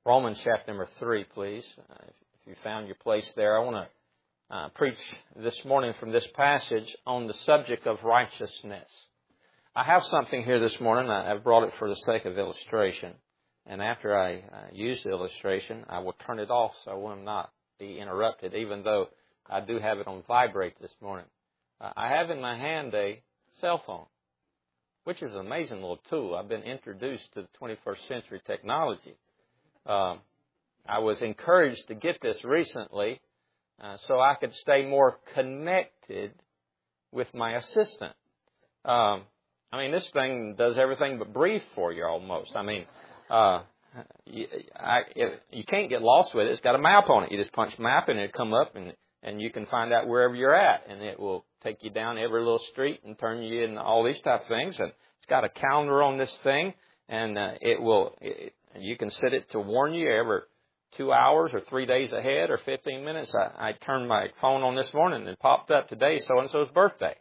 Romans chapter number 3, please. If you found your place there, I want to preach this morning from this passage on the subject of righteousness. I have something here this morning. I've brought it for the sake of illustration. And after I use the illustration, I will turn it off so I will not be interrupted, even though I do have it on vibrate this morning. I have in my hand a cell phone, which is an amazing little tool. I've been introduced to the 21st century technology. I was encouraged to get this recently so I could stay more connected with my assistant. This thing does everything but breathe for you almost. You can't get lost with it. It's got a map on it. You just punch map and it'll come up and you can find out wherever you're at. And it will take you down every little street and turn you in all these type of things. And it's got a calendar on this thing. And you can set it to warn you every 2 hours or 3 days ahead or 15 minutes. I turned my phone on this morning and it popped up today, so-and-so's birthday.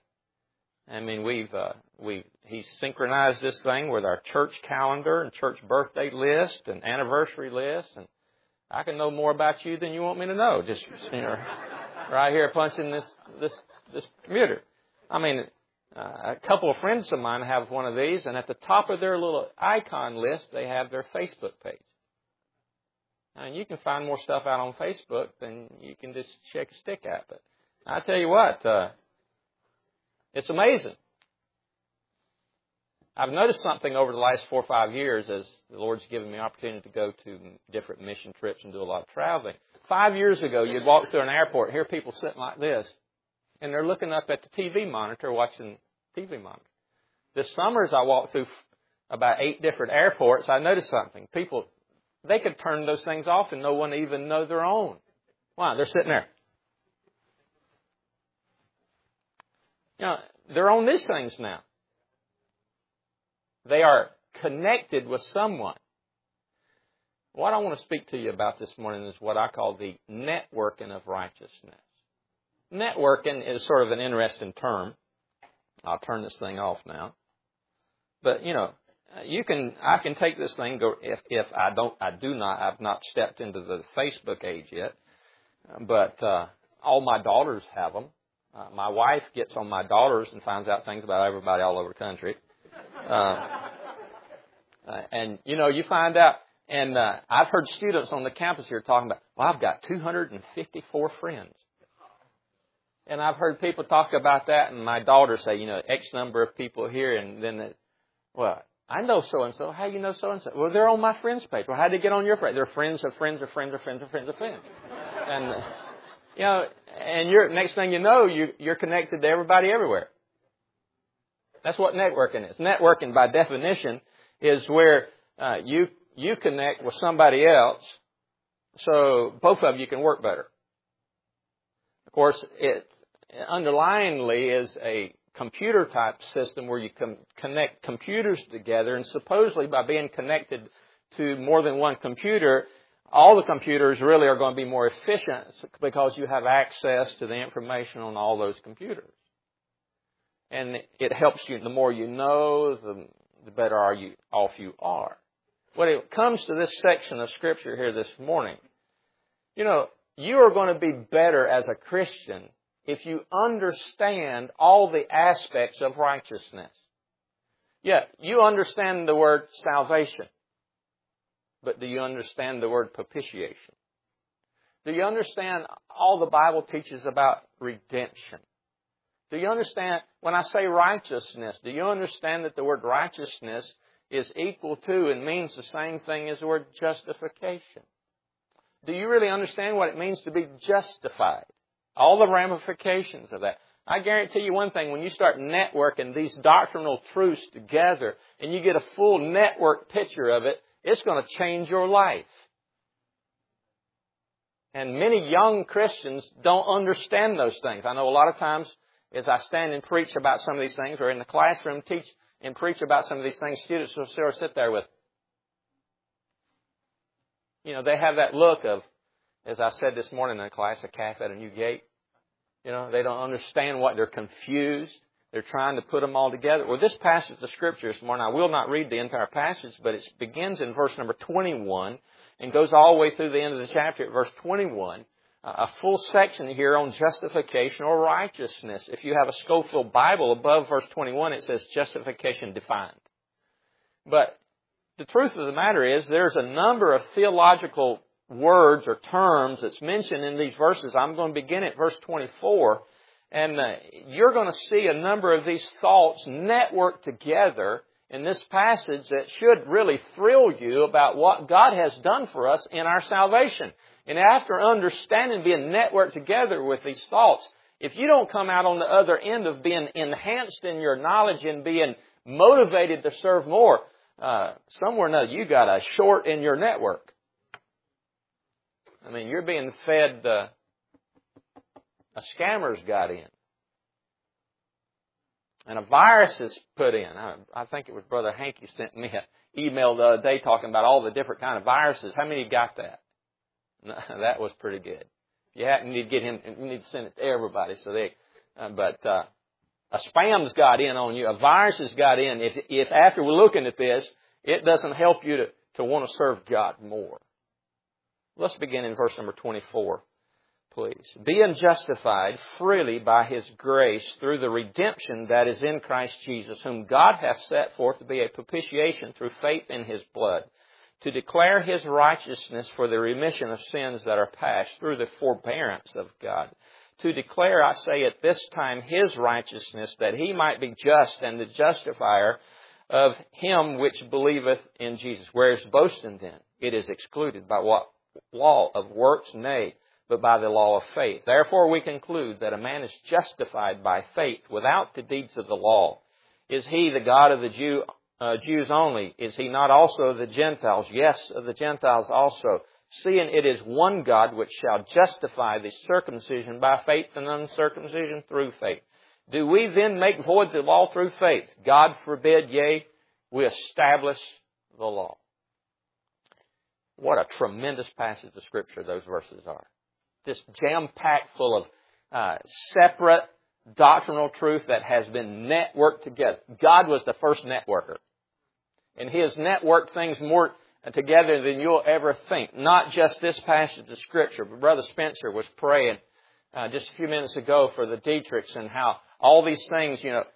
He synchronized this thing with our church calendar and church birthday list and anniversary list. And I can know more about you than you want me to know. Just, right here punching this computer. A couple of friends of mine have one of these, and at the top of their little icon list, they have their Facebook page. And you can find more stuff out on Facebook than you can just shake a stick at. But I tell you what, it's amazing. I've noticed something over the last 4 or 5 years as the Lord's given me opportunity to go to different mission trips and do a lot of traveling. 5 years ago, you'd walk through an airport and hear people sitting like this. And they're looking up at the TV monitor, watching TV monitor. This summer, as I walked through about 8 different airports, I noticed something. People, they could turn those things off and no one even know they're on. Why? They're sitting there. They're on these things now. They are connected with someone. What I want to speak to you about this morning is what I call the networking of righteousness. Networking is sort of an interesting term. I'll turn this thing off now. But, I can take this thing, if I've not stepped into the Facebook age yet, but all my daughters have them. My wife gets on my daughters and finds out things about everybody all over the country. You find out, and I've heard students on the campus here talking about, I've got 254 friends. And I've heard people talk about that, and my daughter say, X number of people here, and then, I know so-and-so. How do you know so-and-so? Well, they're on my friends page. Well, how did they get on your friends? They're friends of friends of friends of friends of friends of friends. And, and next thing you know, you're connected to everybody everywhere. That's what networking is. Networking, by definition, is where you connect with somebody else so both of you can work better. Of course, it underlyingly is a computer-type system where you can connect computers together, and supposedly by being connected to more than one computer, all the computers really are going to be more efficient because you have access to the information on all those computers. And it helps you, the more you know, the better off you are. When it comes to this section of Scripture here this morning, you are going to be better as a Christian if you understand all the aspects of righteousness. Yeah, you understand the word salvation, but do you understand the word propitiation? Do you understand all the Bible teaches about redemption? Do you understand, when I say righteousness, do you understand that the word righteousness is equal to and means the same thing as the word justification? Do you really understand what it means to be justified? All the ramifications of that. I guarantee you one thing, when you start networking these doctrinal truths together and you get a full network picture of it, it's going to change your life. And many young Christians don't understand those things. I know a lot of times as I stand and preach about some of these things, or in the classroom teach and preach about some of these things, students will sort of sit there with, they have that look of, as I said this morning in the class, a calf at a new gate. They don't understand what, they're confused. They're trying to put them all together. Well, this passage of Scripture this morning, I will not read the entire passage, but it begins in verse number 21, and goes all the way through the end of the chapter at verse 21. A full section here on justification or righteousness. If you have a Scofield Bible, above verse 21 it says justification defined. But the truth of the matter is there's a number of theological words or terms that's mentioned in these verses. I'm going to begin at verse 24. And you're going to see a number of these thoughts networked together in this passage that should really thrill you about what God has done for us in our salvation. And after understanding, being networked together with these thoughts, if you don't come out on the other end of being enhanced in your knowledge and being motivated to serve more, somewhere or another you got a short in your network. I mean, you're being fed, a scammer's got in. And a virus is put in. I think it was Brother Hankey sent me an email the other day talking about all the different kind of viruses. How many got that? No, that was pretty good. You need to get him. You need to send it to everybody. So a spam's got in on you. A virus has got in. If after we're looking at this, it doesn't help you to want to serve God more. Let's begin in verse number 24, please. Being justified freely by His grace through the redemption that is in Christ Jesus, whom God hath set forth to be a propitiation through faith in His blood, to declare His righteousness for the remission of sins that are past through the forbearance of God. To declare, I say at this time, His righteousness, that He might be just and the justifier of him which believeth in Jesus. Whereas boasting then, it is excluded by what? Law of works? Nay, but by the law of faith. Therefore we conclude that a man is justified by faith without the deeds of the law. Is He the God of the Jews only? Is He not also of the Gentiles? Yes, of the Gentiles also. Seeing it is one God which shall justify the circumcision by faith and uncircumcision through faith. Do we then make void the law through faith? God forbid, yea, we establish the law. What a tremendous passage of Scripture those verses are. Just jam-packed full of separate doctrinal truth that has been networked together. God was the first networker. And He has networked things more together than you'll ever think. Not just this passage of Scripture, but Brother Spencer was praying just a few minutes ago for the Dietrichs and how all these things,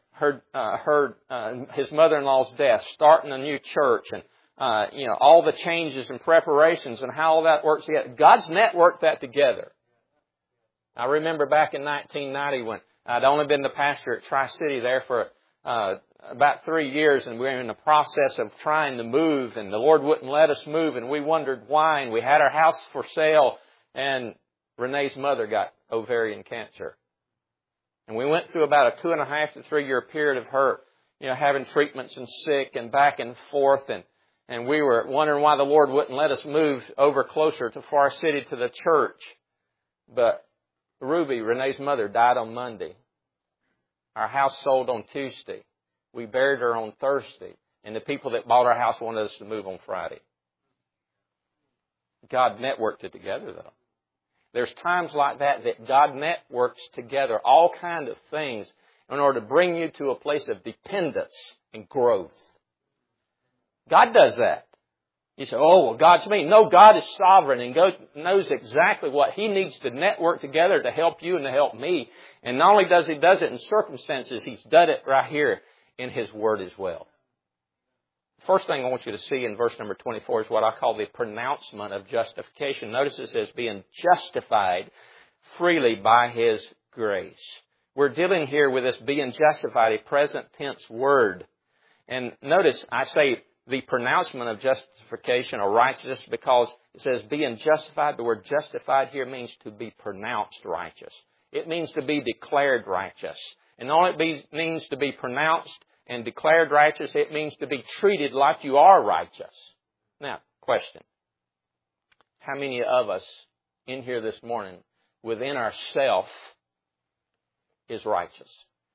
his mother-in-law's death, starting a new church, and all the changes and preparations and how all that works together. God's networked that together. I remember back in 1990 when I'd only been the pastor at Tri-City there for about 3 years, and we were in the process of trying to move, and the Lord wouldn't let us move, and we wondered why, and we had our house for sale, and Renee's mother got ovarian cancer. And we went through about a 2.5 to 3 year period of her, having treatments and sick and back and forth, and we were wondering why the Lord wouldn't let us move over closer to Far City to the church. But Ruby, Renee's mother, died on Monday. Our house sold on Tuesday. We buried her on Thursday. And the people that bought our house wanted us to move on Friday. God networked it together, though. There's times like that God networks together all kinds of things in order to bring you to a place of dependence and growth. God does that. You say, oh, well, God's me. No, God is sovereign and God knows exactly what He needs to network together to help you and to help me. And not only does He does it in circumstances, He's done it right here in His Word as well. First thing I want you to see in verse number 24 is what I call the pronouncement of justification. Notice it says being justified freely by His grace. We're dealing here with this being justified, a present tense word. And notice I say the pronouncement of justification or righteousness because it says being justified. The word justified here means to be pronounced righteous. It means to be declared righteous. And not only it means to be pronounced and declared righteous, it means to be treated like you are righteous. Now, question. How many of us in here this morning, within ourself, is righteous?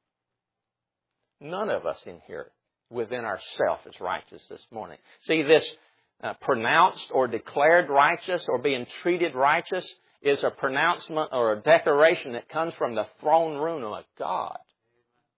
None of us in here within ourself is righteous this morning. See, this pronounced or declared righteous or being treated righteous is a pronouncement or a declaration that comes from the throne room of God.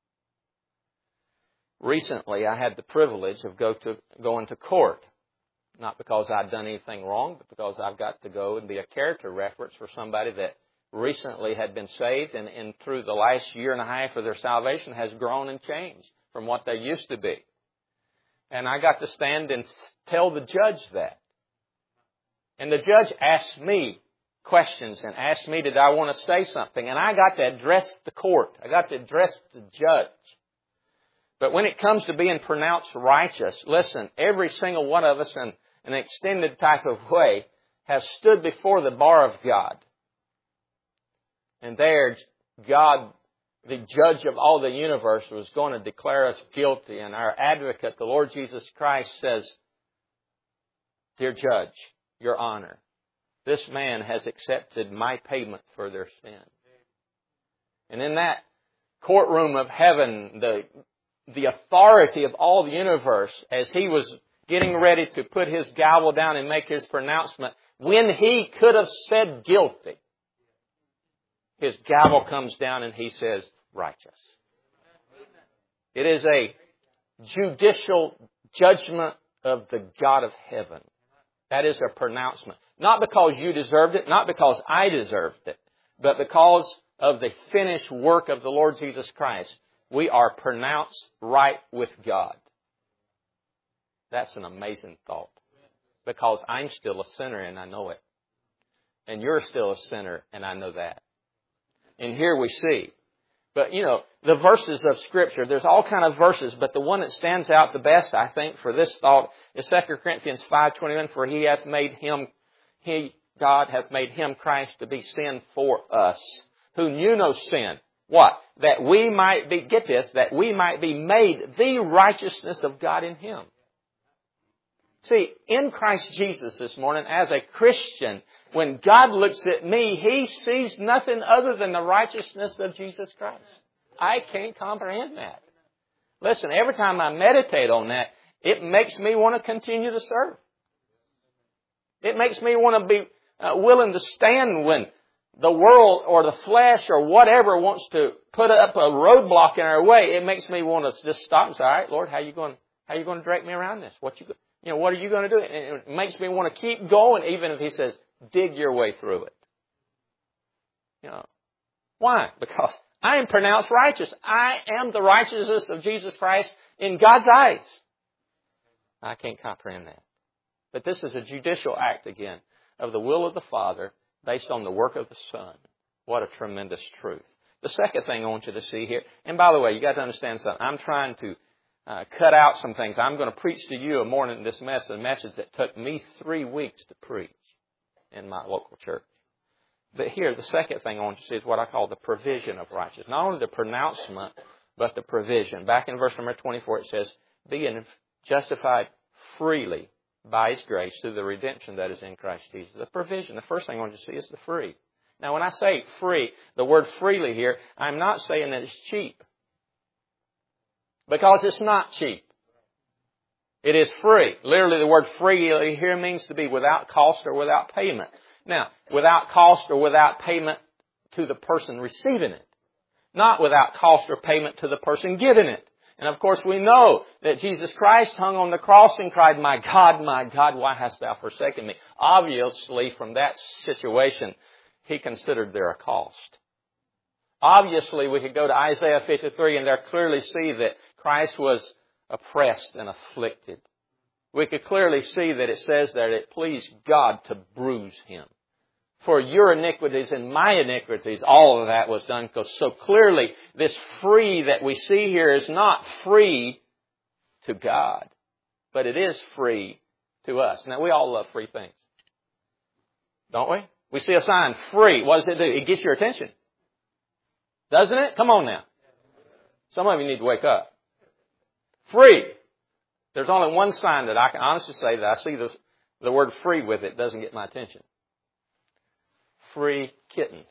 Recently, I had the privilege of going to court. Not because I've done anything wrong, but because I've got to go and be a character reference for somebody that recently had been saved and through the last year and a half of their salvation has grown and changed from what they used to be. And I got to stand and tell the judge that. And the judge asked me questions and asked me, did I want to say something? And I got to address the court. I got to address the judge. But when it comes to being pronounced righteous, listen, every single one of us in an extended type of way has stood before the bar of God. And there, God, the judge of all the universe, was going to declare us guilty. And our advocate, the Lord Jesus Christ, says, dear judge, your honor, this man has accepted my payment for their sin. And in that courtroom of heaven, the authority of all the universe, as he was getting ready to put his gavel down and make his pronouncement, when he could have said guilty, his gavel comes down and he says, righteous. It is a judicial judgment of the God of heaven. That is a pronouncement. Not because you deserved it, not because I deserved it, but because of the finished work of the Lord Jesus Christ. We are pronounced right with God. That's an amazing thought. Because I'm still a sinner and I know it. And you're still a sinner and I know that. And here we see. But, the verses of Scripture, there's all kind of verses, but the one that stands out the best, I think, for this thought is 2 Corinthians 5:21, for God hath made Him, Christ, to be sin for us, who knew no sin. What? That we might be, get this, that we might be made the righteousness of God in Him. See, in Christ Jesus this morning, as a Christian, when God looks at me, He sees nothing other than the righteousness of Jesus Christ. I can't comprehend that. Listen, every time I meditate on that, it makes me want to continue to serve. It makes me want to be willing to stand when the world or the flesh or whatever wants to put up a roadblock in our way. It makes me want to just stop and say, all right, Lord, how are you going to direct me around this? What are you going to do? And it makes me want to keep going, even if He says, dig your way through it. Why? Because I am pronounced righteous. I am the righteousness of Jesus Christ in God's eyes. I can't comprehend that. But this is a judicial act, again, of the will of the Father based on the work of the Son. What a tremendous truth. The second thing I want you to see here, and by the way, you got to understand something. I'm trying to cut out some things. I'm going to preach to you a message that took me 3 weeks to preach in my local church. But here, the second thing I want you to see is what I call the provision of righteousness. Not only the pronouncement, but the provision. Back in verse number 24, it says, being justified freely by His grace through the redemption that is in Christ Jesus. The provision. The first thing I want you to see is the free. Now, when I say free, the word freely here, I'm not saying that it's cheap. Because it's not cheap. It is free. Literally, the word free here means to be without cost or without payment. Now, without cost or without payment to the person receiving it. Not without cost or payment to the person giving it. And of course, we know that Jesus Christ hung on the cross and cried, my God, why hast thou forsaken me? Obviously, from that situation, He considered there a cost. Obviously, we could go to Isaiah 53 and there clearly see that Christ was oppressed and afflicted. We could clearly see that it says that it pleased God to bruise Him. For your iniquities and my iniquities, all of that was done. So clearly, this free that we see here is not free to God, but it is free to us. Now, we all love free things, don't we? We see a sign, free. What does it do? It gets your attention. Doesn't it? Come on now. Some of you need to wake up. Free. There's only one sign that I can honestly say that I see the word free with it doesn't get my attention. Free kittens.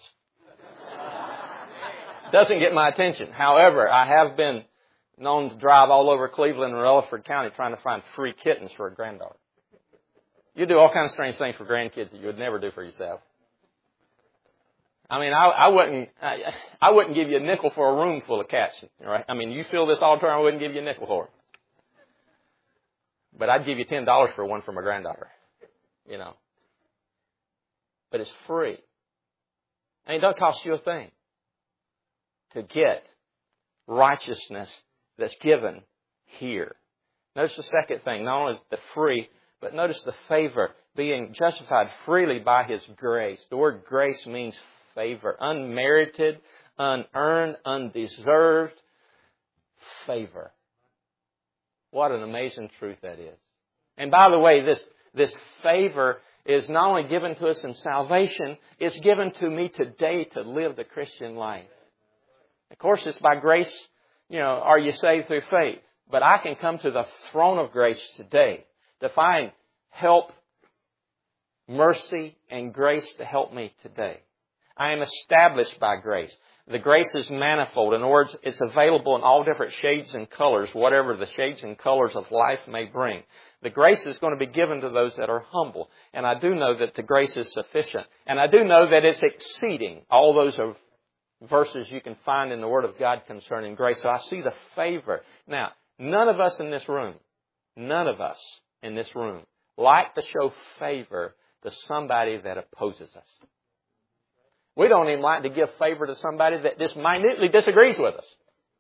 Doesn't get my attention. However, I have been known to drive all over Cleveland and Rutherford County trying to find free kittens for a granddaughter. You do all kinds of strange things for grandkids that you would never do for yourself. I mean, I wouldn't give you a nickel for a room full of cats, right? I mean, you feel this all the time, I wouldn't give you a nickel for it. But I'd give you $10 for one for my granddaughter. You know. But it's free. And it doesn't cost you a thing to get righteousness that's given here. Notice the second thing. Not only is the free, but notice the favor. Being justified freely by His grace. The word grace means favor. Unmerited, unearned, undeserved favor. What an amazing truth that is. And by the way, this favor is not only given to us in salvation, it's given to me today to live the Christian life. Of course, it's by grace, are you saved through faith? But I can come to the throne of grace today to find help, mercy, and grace to help me today. I am established by grace. The grace is manifold. In other words, it's available in all different shades and colors, whatever the shades and colors of life may bring. The grace is going to be given to those that are humble. And I do know that the grace is sufficient. And I do know that it's exceeding all those verses you can find in the Word of God concerning grace. So I see the favor. Now, none of us in this room like to show favor to somebody that opposes us. We don't even like to give favor to somebody that just minutely disagrees with us.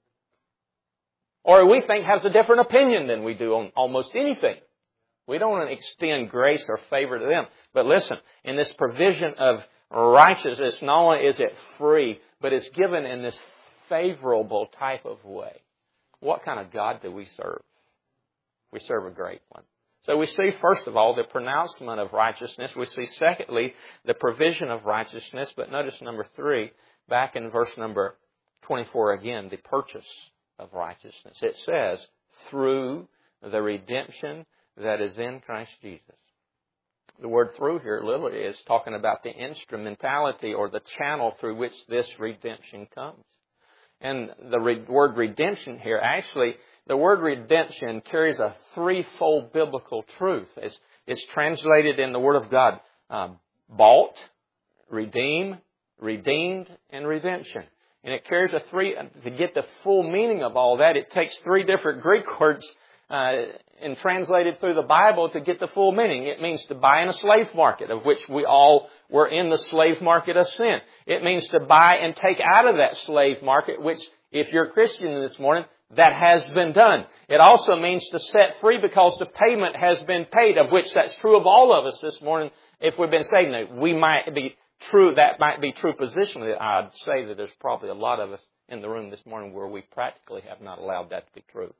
Or we think has a different opinion than we do on almost anything. We don't want to extend grace or favor to them. But listen, in this provision of righteousness, not only is it free, but it's given in this favorable type of way. What kind of God do we serve? We serve a great one. So we see, first of all, the pronouncement of righteousness. We see, secondly, the provision of righteousness. But notice number 3, back in verse number 24 again, the purchase of righteousness. It says, through the redemption that is in Christ Jesus. The word through here literally is talking about the instrumentality or the channel through which this redemption comes. And the word redemption here, actually, the word redemption carries a threefold biblical truth. It's translated in the Word of God, bought, redeemed, and redemption. And it carries to get the full meaning of all that, it takes 3 different Greek words and translated through the Bible to get the full meaning. It means to buy in a slave market, of which we all were in the slave market of sin. It means to buy and take out of that slave market, which, if you're a Christian this morning, that has been done. It also means to set free because the payment has been paid, of which that's true of all of us this morning. If we've been saved, now, we might be true, that might be true positionally. I'd say that there's probably a lot of us in the room this morning where we practically have not allowed that to be true.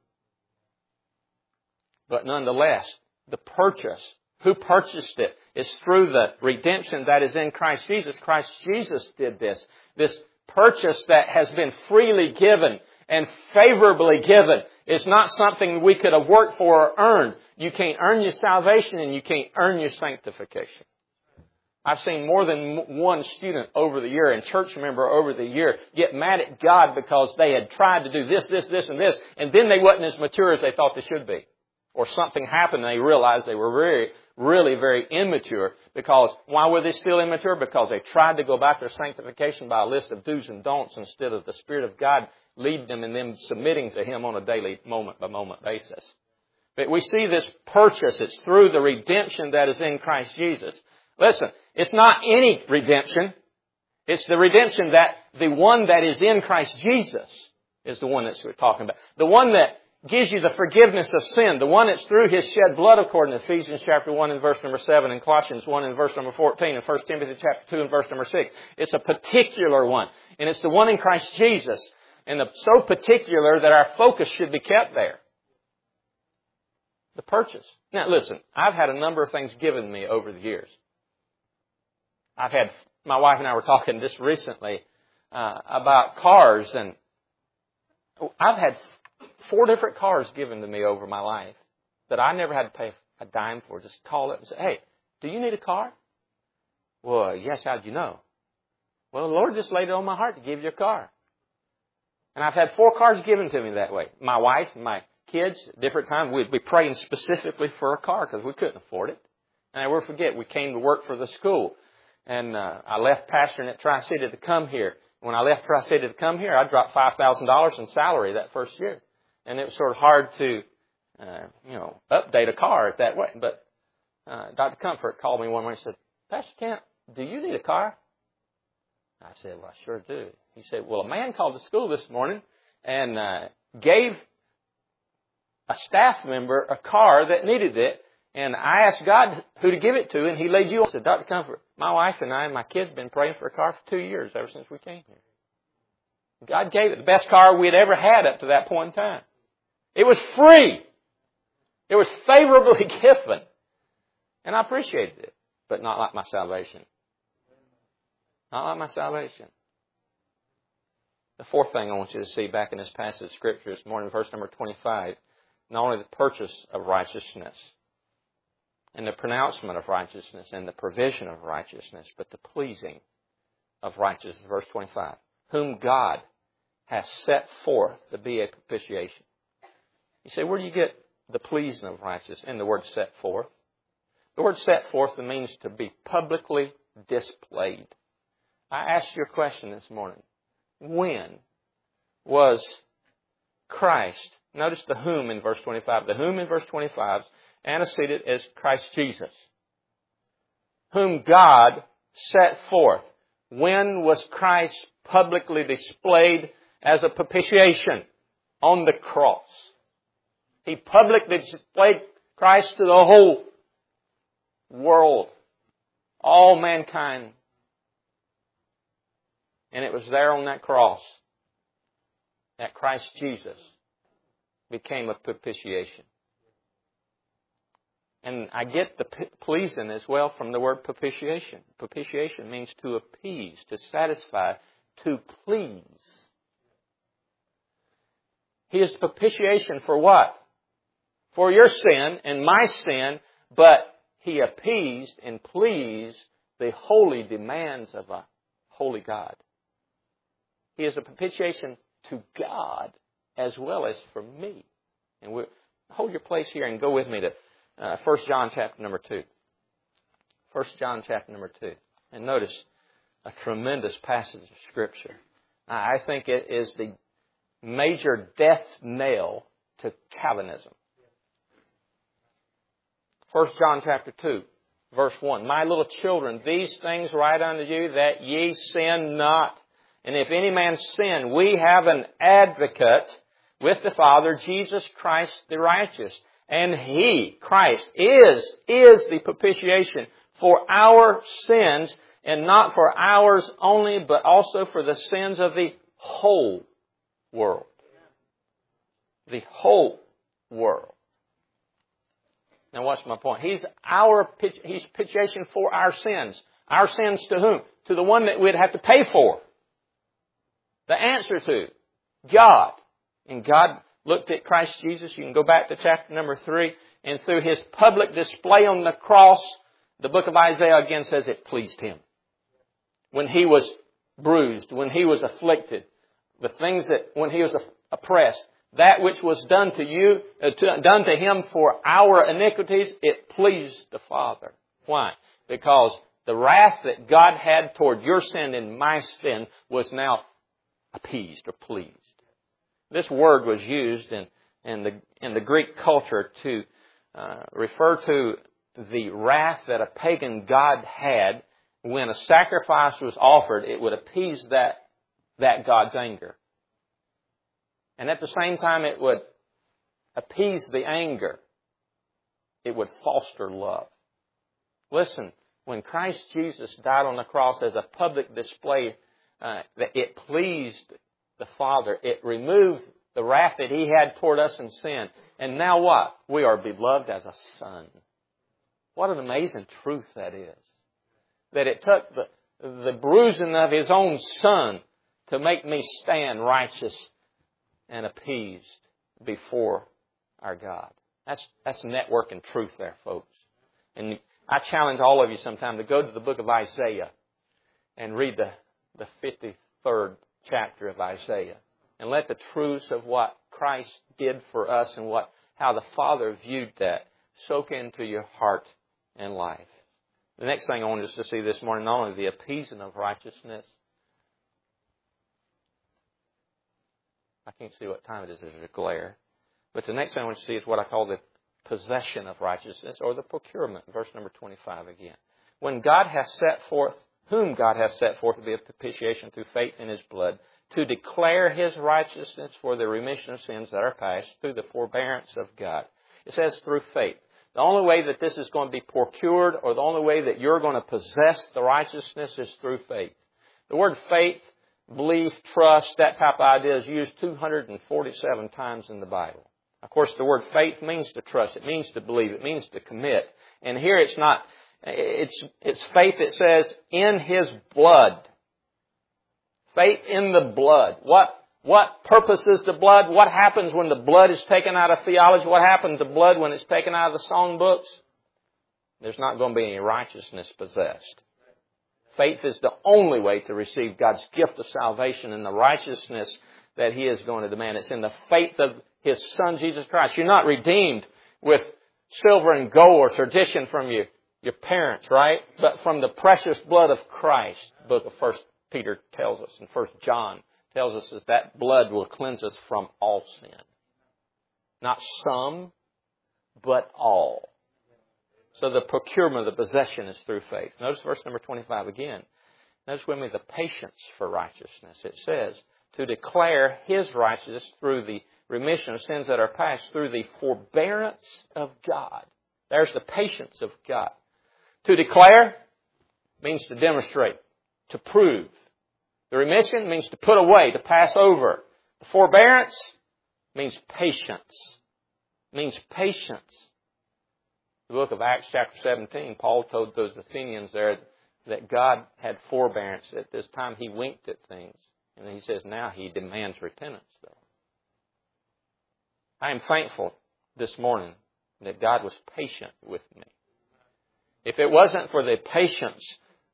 But nonetheless, the purchase, who purchased it, is through the redemption that is in Christ Jesus. Christ Jesus did this. This purchase that has been freely given and favorably given. It's not something we could have worked for or earned. You can't earn your salvation and you can't earn your sanctification. I've seen more than one student over the year and church member over the year get mad at God because they had tried to do this, and this, and then they wasn't as mature as they thought they should be. Or something happened and they realized they were really very immature. Because why were they still immature? Because they tried to go about their sanctification by a list of do's and don'ts instead of the Spirit of God leading them and them submitting to Him on a daily, moment-by-moment basis. But we see this purchase. It's through the redemption that is in Christ Jesus. Listen, it's not any redemption. It's the redemption that the one that is in Christ Jesus is the one that we're talking about. The one that gives you the forgiveness of sin. The one that's through His shed blood, according to Ephesians chapter 1 and verse number 7 and Colossians 1 and verse number 14 and 1 Timothy chapter 2 and verse number 6. It's a particular one. And it's the one in Christ Jesus. And it's so particular that our focus should be kept there. The purchase. Now listen, I've had a number of things given me over the years. My wife and I were talking just recently about cars, and I've had 4 different cars given to me over my life that I never had to pay a dime for. Just call up and say, hey, do you need a car? Well, yes, how'd you know? Well, the Lord just laid it on my heart to give you a car. And I've had 4 cars given to me that way. My wife and my kids, at different times, we'd be praying specifically for a car because we couldn't afford it. And I will forget, we came to work for the school. And I left pastoring at Tri-City to come here. When I left Tri-City to come here, I dropped $5,000 in salary that first year. And it was sort of hard to update a car that way. But Dr. Comfort called me one morning and said, Pastor Kent, do you need a car? I said, well, I sure do. He said, well, a man called the school this morning and gave a staff member a car that needed it. And I asked God who to give it to, and He laid you on. I said, Dr. Comfort, my wife and I and my kids have been praying for a car for 2 years, ever since we came here. God gave it the best car we had ever had up to that point in time. It was free. It was favorably given. And I appreciated it, but not like my salvation. Not like my salvation. The fourth thing I want you to see back in this passage of Scripture this morning, verse number 25, not only the purchase of righteousness and the pronouncement of righteousness and the provision of righteousness, but the pleasing of righteousness. Verse 25, whom God has set forth to be a propitiation. You say, where do you get the pleasing of righteousness in the word set forth? The word set forth means to be publicly displayed. I asked you a question this morning. When was Christ, notice the whom in verse 25, the whom in verse 25 is antecedent as Christ Jesus, whom God set forth. When was Christ publicly displayed as a propitiation? On the cross. He publicly displayed Christ to the whole world, all mankind. And it was there on that cross that Christ Jesus became a propitiation. And I get the pleasing as well from the word propitiation. Propitiation means to appease, to satisfy, to please. He is propitiation for what? For your sin and my sin, but He appeased and pleased the holy demands of a holy God. He is a propitiation to God as well as for me. And we'll hold your place here and go with me to 1 John chapter number 2. 1 John chapter number 2. And notice a tremendous passage of Scripture. I think it is the major death knell to Calvinism. 1 John chapter 2, verse 1. My little children, these things write unto you that ye sin not. And if any man sin, we have an advocate with the Father, Jesus Christ the righteous. And He, Christ, is the propitiation for our sins, and not for ours only, but also for the sins of the whole world. The whole world. Now what's my point? He's propitiation for our sins. Our sins to whom? To the one that we'd have to pay for. The answer to God. And God looked at Christ Jesus. You can go back to chapter number 3. And through His public display on the cross, the book of Isaiah again says it pleased Him. When He was bruised, when He was afflicted, the things that, when He was oppressed, that which was done to you, done to Him for our iniquities, it pleased the Father. Why? Because the wrath that God had toward your sin and my sin was now appeased or pleased. This word was used in the Greek culture to refer to the wrath that a pagan god had when a sacrifice was offered. It would appease that god's anger. And at the same time, it would appease the anger. It would foster love. Listen, when Christ Jesus died on the cross as a public display, that it pleased the Father. It removed the wrath that He had toward us in sin. And now what? We are beloved as a son. What an amazing truth that is. That it took the bruising of His own Son to make me stand righteous and appeased before our God. That's networking truth there, folks. And I challenge all of you sometime to go to the book of Isaiah and read the 53rd chapter of Isaiah. And let the truths of what Christ did for us and how the Father viewed that soak into your heart and life. The next thing I want us to see this morning, not only the appeasing of righteousness. I can't see what time it is. There's a glare. But the next thing I want you to see is what I call the possession of righteousness, or the procurement. Verse number 25 again. When God has set forth, whom God has set forth to be a propitiation through faith in His blood, to declare His righteousness for the remission of sins that are past through the forbearance of God. It says through faith. The only way that this is going to be procured, or the only way that you're going to possess the righteousness, is through faith. The word faith, belief, trust, that type of idea is used 247 times in the Bible. Of course, the word faith means to trust. It means to believe. It means to commit. And here it's not, it's faith, it says, in His blood. Faith in the blood. What purpose is the blood? What happens when the blood is taken out of theology? What happens to blood when it's taken out of the songbooks? There's not going to be any righteousness possessed. Faith is the only way to receive God's gift of salvation and the righteousness that He is going to demand. It's in the faith of His Son, Jesus Christ. You're not redeemed with silver and gold or tradition from your parents, right? But from the precious blood of Christ. The book of 1 Peter tells us, and 1 John tells us that blood will cleanse us from all sin. Not some, but all. So the procurement of the possession is through faith. Notice verse number 25 again. Notice with me the patience for righteousness. It says, to declare His righteousness through the remission of sins that are past, through the forbearance of God. There's the patience of God. To declare means to demonstrate, to prove. The remission means to put away, to pass over. The forbearance means patience. Means patience. The book of Acts chapter 17, Paul told those Athenians there that God had forbearance. At this time He winked at things. And He says now He demands repentance, though. I am thankful this morning that God was patient with me. If it wasn't for the patience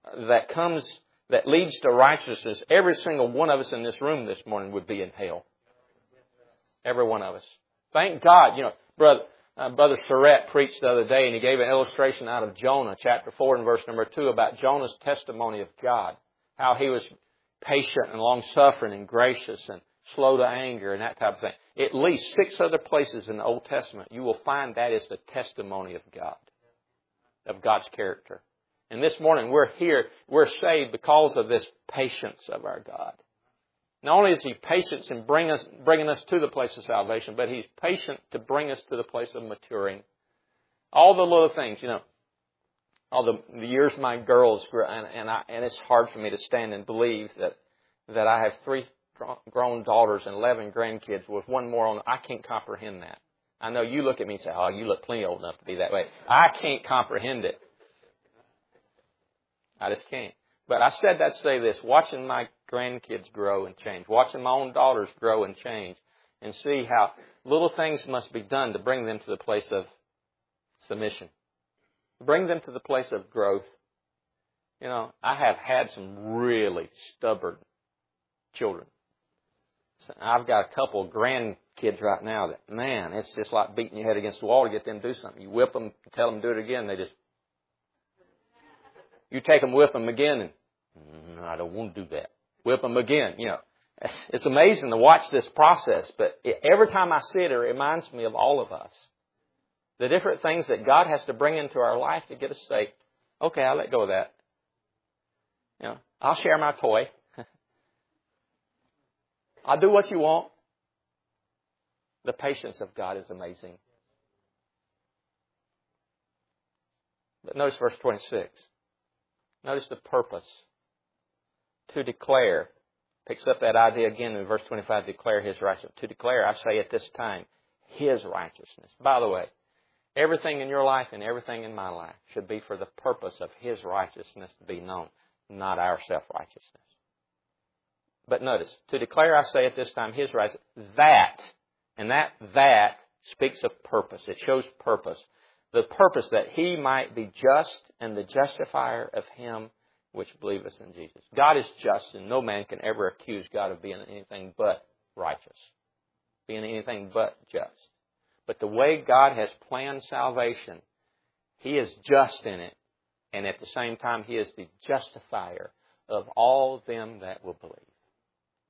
that leads to righteousness, every single one of us in this room this morning would be in hell. Every one of us. Thank God. You know, Brother Surratt preached the other day, and he gave an illustration out of Jonah, chapter 4 and verse number 2, about Jonah's testimony of God. How he was patient and long-suffering and gracious and slow to anger and that type of thing. At least 6 other places in the Old Testament, you will find that is the testimony of God, of God's character. And this morning we're here, we're saved because of this patience of our God. Not only is He patient in bringing us to the place of salvation, but He's patient to bring us to the place of maturing. All the little things, you know, all the years my girls grew, and it's hard for me to stand and believe that I have 3 grown daughters and 11 grandkids with one more on. I can't comprehend that. I know you look at me and say, "Oh, you look plenty old enough to be that way." I can't comprehend it. I just can't. But I said that to say this, watching my grandkids grow and change, watching my own daughters grow and change, and see how little things must be done to bring them to the place of submission. Bring them to the place of growth. You know, I have had some really stubborn children. So I've got a couple of grandkids right now that, man, it's just like beating your head against the wall to get them to do something. You whip them, tell them to do it again, they just... You take them, whip them again, and I don't want to do that. Whip them again. You know, it's amazing to watch this process, but every time I see it, it reminds me of all of us. The different things that God has to bring into our life to get us to say, okay, I'll let go of that. You know, I'll share my toy. I'll do what you want. The patience of God is amazing. But notice verse 26. Notice the purpose. To declare. Picks up that idea again in verse 25. Declare His righteousness. To declare, I say at this time, His righteousness. By the way, everything in your life and everything in my life should be for the purpose of His righteousness to be known, not our self-righteousness. But notice, to declare, I say at this time, His righteousness, that speaks of purpose. It shows purpose. The purpose that He might be just and the justifier of him which believeth in Jesus. God is just, and no man can ever accuse God of being anything but righteous, being anything but just. But the way God has planned salvation, He is just in it, and at the same time He is the justifier of all them that will believe.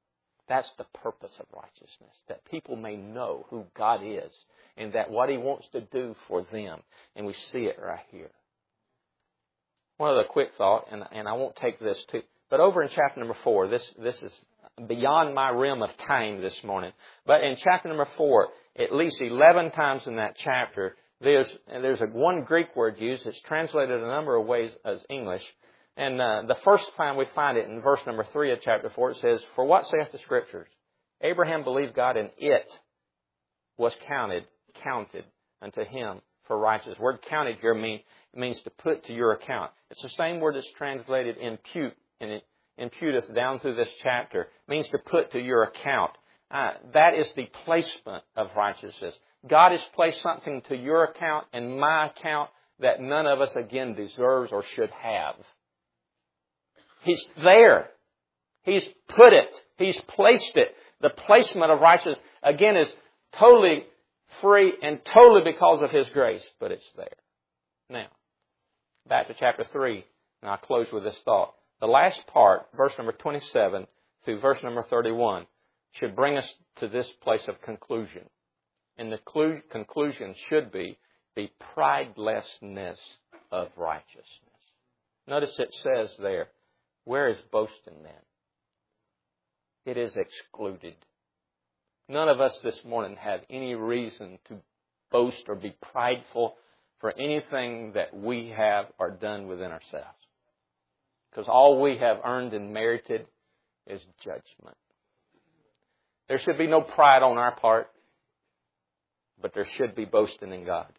That's the purpose of righteousness, that people may know who God is and that what He wants to do for them. And we see it right here. One other quick thought, and I won't take this too, but over in chapter number 4, this is beyond my realm of time this morning. But in chapter number 4, at least 11 times in that chapter, there's one Greek word used. It's translated a number of ways as English. And the first time we find it in verse number 3 of chapter 4, it says, "For what saith the Scriptures? Abraham believed God, and it was counted unto him for righteousness." The word counted here means to put to your account. It's the same word that's translated impute, and it imputeth down through this chapter. It means to put to your account. That is the placement of righteousness. God has placed something to your account and my account that none of us, again, deserves or should have. He's there. He's put it. He's placed it. The placement of righteousness, again, is totally free and totally because of His grace, but it's there. Now, back to chapter 3, and I'll close with this thought. The last part, verse number 27 through verse number 31, should bring us to this place of conclusion. And the conclusion should be the pridelessness of righteousness. Notice it says there, where is boasting then? It is excluded. None of us this morning have any reason to boast or be prideful for anything that we have or done within ourselves. Because all we have earned and merited is judgment. There should be no pride on our part, but there should be boasting in God.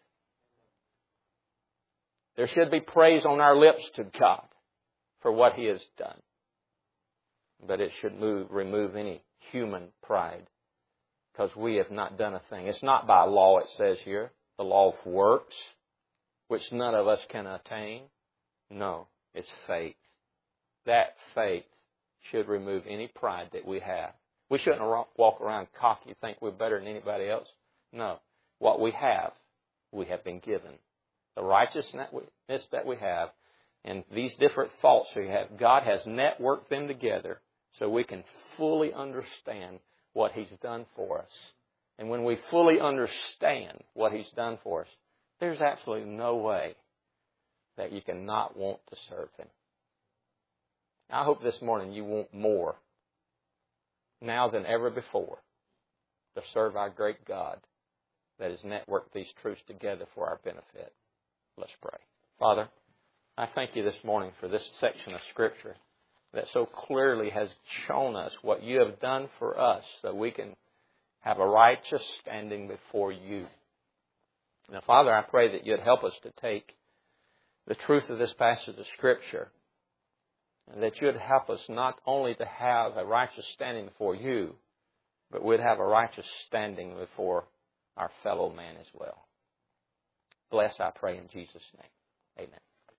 There should be praise on our lips to God for what He has done. But it should remove any human pride, because we have not done a thing. It's not by law, it says here, the law of works, which none of us can attain. No, it's faith. That faith should remove any pride that we have. We shouldn't walk around cocky, think we're better than anybody else. No. What we have been given. The righteousness that we have and these different thoughts we have, God has networked them together so we can fully understand what He's done for us. And when we fully understand what He's done for us, there's absolutely no way that you can not want to serve Him. I hope this morning you want more, now than ever before, to serve our great God that has networked these truths together for our benefit. Let's pray. Father, I thank You this morning for this section of Scripture that so clearly has shown us what You have done for us so we can have a righteous standing before You. Now, Father, I pray that You'd help us to take the truth of this passage of Scripture and that You'd help us not only to have a righteous standing before You, but we'd have a righteous standing before our fellow man as well. Bless, I pray, in Jesus' name. Amen.